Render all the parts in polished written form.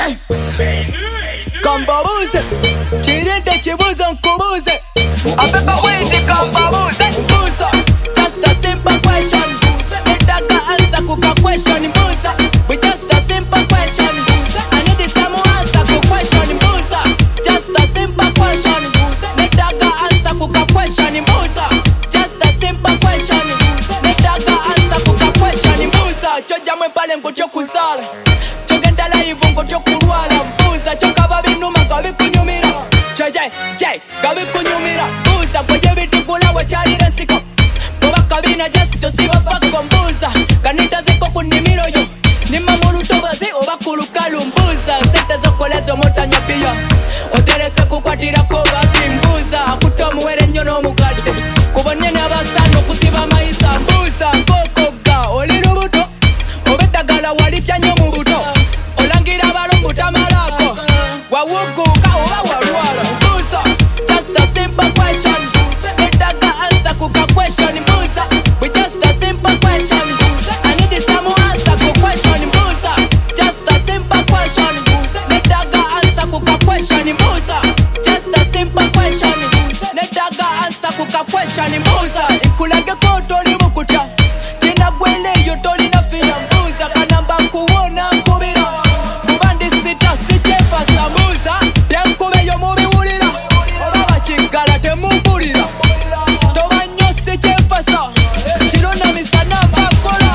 Kambabuze Chirinde chibuza nkubuze Apepa windi kambabuze Mbuza Just a simple question Nitaka answer kuka question Mbuza We just a simple question I need some answer kuka question Mbuza Just a simple question Nitaka answer kuka question Mbuza Just a simple question Nitaka answer kuka question Mbuza Choja mwepale ngotyo kuzala Chogenda live ngotyo kurwala Mbuza chokaba binuma gabi kunyumira gabi kunyumira Mbuza kwenye bitukula wachalira siko Boba kabina just siba pako Mbuza kanita ziko kunimiro yo Nima muluto bazi oba kulukalu Mbuza sete zokolezo mota nyapia Oterese kukwatira koba Mbuza akutomu were nyono mugade Kubonyene abasano kusiba maisa Mbuza kokoga oliru buto Obetagala walitya nyo mubuto Olangira balombuta malako Wawuguka oba walwala Mbuza just a simple question Nitaka answer kuka question Mbuza We just a simple question I need some answer kuka question Mbuza Just a simple question Nitaka answer kuka question Mbuza Just a simple question Nitaka answer kuka question Mbuza Ikulage koto li mukuta Jina gwele yotoli na fila Mbuza kanamba kuwona nkubira Mubandi sita sichefa Mbuza Yankube yo mubi wulira Obaba chingala temubulira Toba nyo sichefa Chilona misana mbakola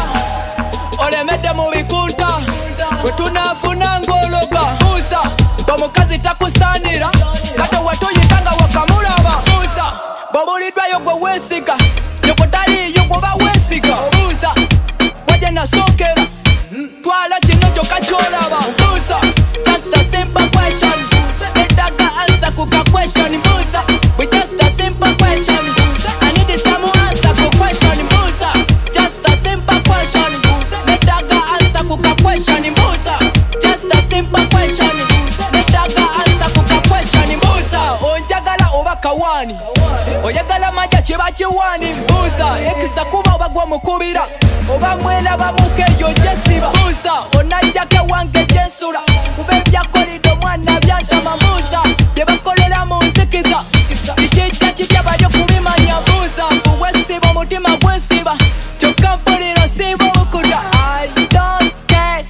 Olemede mubikunta Wetunafuna ngologa Mbuza Bomukazi takusanira Kate watuyitanga wakamulaba Mbuza Bobulidwa yogwe wesiga Yokotali yogwe ba wesiga Mbuza Waje na sokera Twala chino choka cholaba Mbuza Just a simple question Nitaka answer kuka question Mbuza We just a simple question I need some answer kuka question Mbuza Just a simple question Nitaka answer kuka question Mbuza Just a simple question Nitaka answer kuka question Mbuza Onjagala oba kawani Oyagala maja chiba chiwani Mbuza Ekisa kuba bagwa mukubira Oba mwena bamuke yo jesiba Mbuza Onajake wange jesura Kubebya korido mwana byantama Mbuza Byebakolera munzikiza Ichicha chibya balyo kubimanya Mbuza Buwesiba mutima gwesiba Choka mpuliro siba ukuda I don't care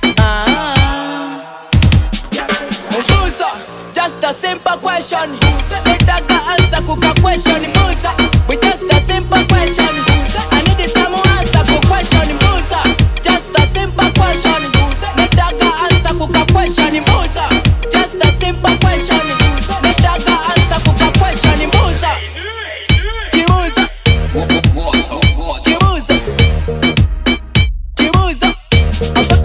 Mbuza Just a simple question Nitaka answer kuka question Mbuza We just a simple question I need some answer kuka question Mbuza Just a simple question Nitaka answer kuka question Mbuza Just a simple question Nitaka answer kuka question Mbuza Chibuza Chibuza Chibuza